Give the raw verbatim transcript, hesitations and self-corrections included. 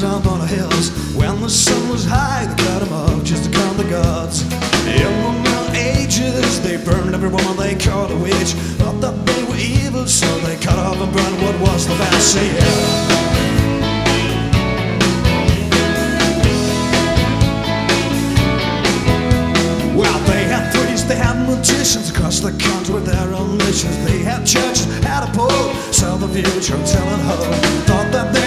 mountains, up on the hills. When the sun was high, they cut them off just to count the gods. In the Middle Ages, they burned every woman they called a witch. Thought that they were evil, so they cut off and burned what was the best. Say yeah. They had magicians across the country with their own missions. They had churches, had a pope, sell the future, telling hope.